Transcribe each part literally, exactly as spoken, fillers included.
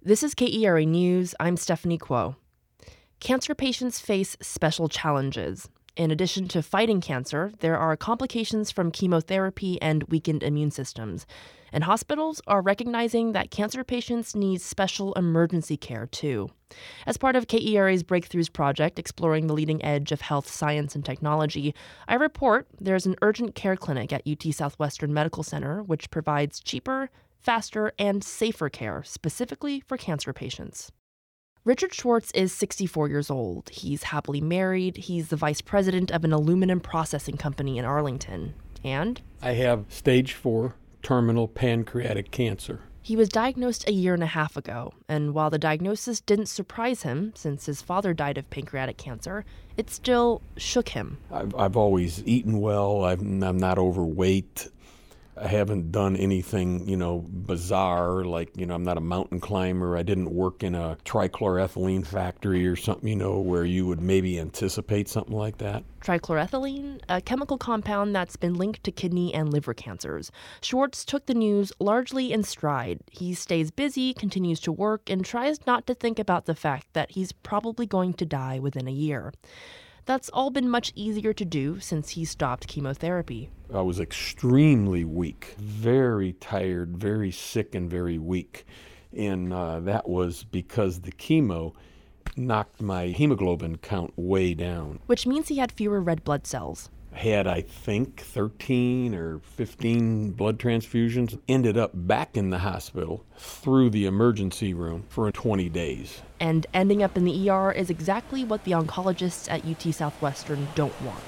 This is K E R A News. I'm Stephanie Kuo. Cancer patients face special challenges. In addition to fighting cancer, there are complications from chemotherapy and weakened immune systems. And hospitals are recognizing that cancer patients need special emergency care, too. As part of K E R A's Breakthroughs project exploring the leading edge of health science and technology, I report there's an urgent care clinic at U T Southwestern Medical Center which provides cheaper, faster, and safer care specifically for cancer patients. Richard Schwartz is sixty-four years old. He's happily married. He's the vice president of an aluminum processing company in Arlington. And I have stage four terminal pancreatic cancer. He was diagnosed a year and a half ago, and while the diagnosis didn't surprise him, since his father died of pancreatic cancer, it still shook him. I've, I've always eaten well. I've, I'm not overweight. I haven't done anything, you know, bizarre, like, you know, I'm not a mountain climber. I didn't work in a trichloroethylene factory or something, you know, where you would maybe anticipate something like that. Trichloroethylene, a chemical compound that's been linked to kidney and liver cancers. Schwartz took the news largely in stride. He stays busy, continues to work, and tries not to think about the fact that he's probably going to die within a year. That's all been much easier to do since he stopped chemotherapy. I was extremely weak, very tired, very sick, and very weak. And uh, that was because the chemo knocked my hemoglobin count way down. Which means he had fewer red blood cells. Had, I think, thirteen or fifteen blood transfusions. Ended up back in the hospital through the emergency room for twenty days. And ending up in the E R is exactly what the oncologists at U T Southwestern don't want.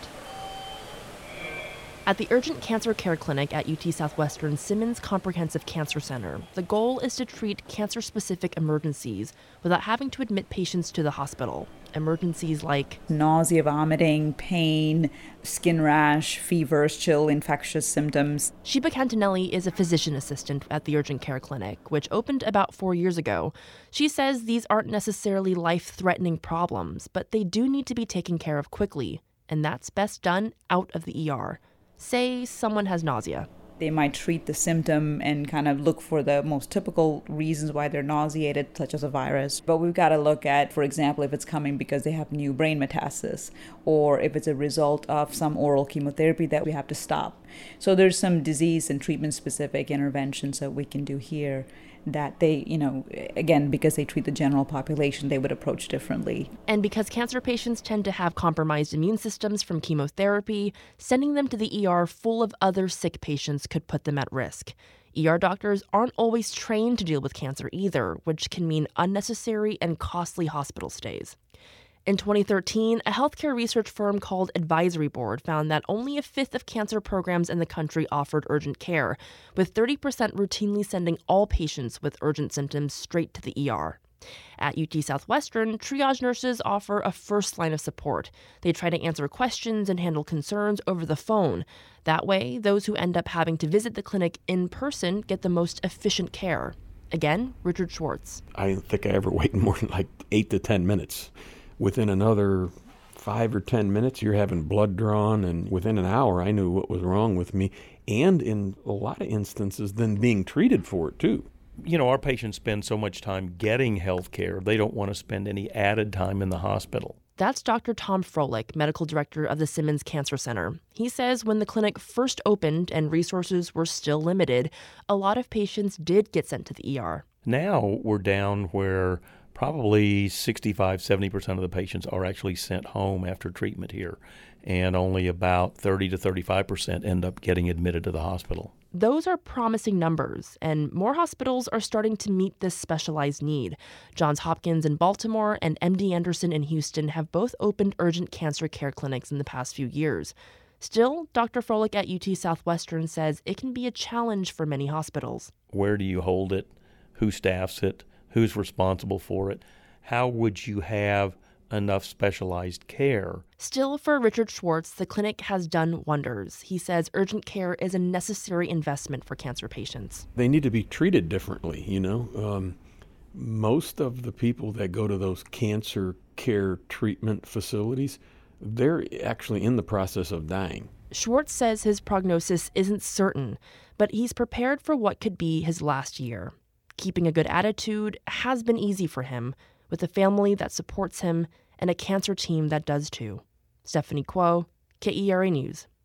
At the Urgent Cancer Care Clinic at U T Southwestern Simmons Comprehensive Cancer Center, the goal is to treat cancer-specific emergencies without having to admit patients to the hospital. Emergencies like nausea, vomiting, pain, skin rash, fevers, chill, infectious symptoms. Sheba Cantanelli is a physician assistant at the Urgent Care Clinic, which opened about four years ago. She says these aren't necessarily life-threatening problems, but they do need to be taken care of quickly, and that's best done out of the E R. Say someone has nausea. They might treat the symptom and kind of look for the most typical reasons why they're nauseated, such as a virus. But we've got to look at, for example, if it's coming because they have new brain metastasis, or if it's a result of some oral chemotherapy that we have to stop. So there's some disease and treatment-specific interventions that we can do here that they, you know, again, because they treat the general population, they would approach differently. And because cancer patients tend to have compromised immune systems from chemotherapy, sending them to the E R full of other sick patients could put them at risk. E R doctors aren't always trained to deal with cancer either, which can mean unnecessary and costly hospital stays. In twenty thirteen, a healthcare research firm called Advisory Board found that only a fifth of cancer programs in the country offered urgent care, with thirty percent routinely sending all patients with urgent symptoms straight to the E R. At U T Southwestern, triage nurses offer a first line of support. They try to answer questions and handle concerns over the phone. That way, those who end up having to visit the clinic in person get the most efficient care. Again, Richard Schwartz. I don't think I ever waited more than like eight to ten minutes. Within another five or ten minutes, you're having blood drawn, and within an hour, I knew what was wrong with me, and in a lot of instances, then being treated for it, too. You know, our patients spend so much time getting health care, they don't want to spend any added time in the hospital. That's Doctor Tom Froelich, medical director of the Simmons Cancer Center. He says when the clinic first opened and resources were still limited, a lot of patients did get sent to the E R. Now we're down where probably sixty-five, seventy percent of the patients are actually sent home after treatment here, and only about thirty to thirty-five percent end up getting admitted to the hospital. Those are promising numbers, and more hospitals are starting to meet this specialized need. Johns Hopkins in Baltimore and M D Anderson in Houston have both opened urgent cancer care clinics in the past few years. Still, Doctor Froelich at U T Southwestern says it can be a challenge for many hospitals. Where do you hold it? Who staffs it? Who's responsible for it? How would you have enough specialized care? Still, for Richard Schwartz, the clinic has done wonders. He says urgent care is a necessary investment for cancer patients. They need to be treated differently, you know. Um, most of the people that go to those cancer care treatment facilities, they're actually in the process of dying. Schwartz says his prognosis isn't certain, but he's prepared for what could be his last year. Keeping a good attitude has been easy for him, with a family that supports him and a cancer team that does too. Stephanie Kuo, K E R A News.